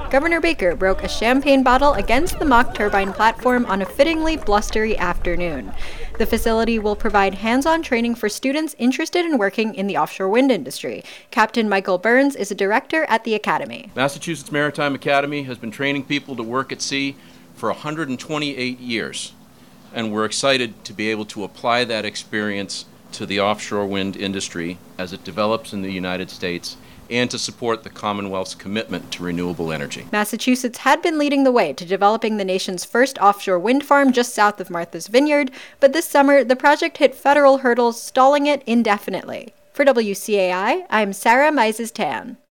Governor Baker broke a champagne bottle against the mock turbine platform on a fittingly blustery afternoon. The facility will provide hands-on training for students interested in working in the offshore wind industry. Captain Michael Burns is a director at the Academy. Massachusetts Maritime Academy has been training people to work at sea for 128 years, and we're excited to be able to apply that experience to the offshore wind industry as it develops in the United States and to support the Commonwealth's commitment to renewable energy. Massachusetts had been leading the way to developing the nation's first offshore wind farm just south of Martha's Vineyard, but this summer the project hit federal hurdles, stalling it indefinitely. For WCAI, I'm Sarah Mises-Tan.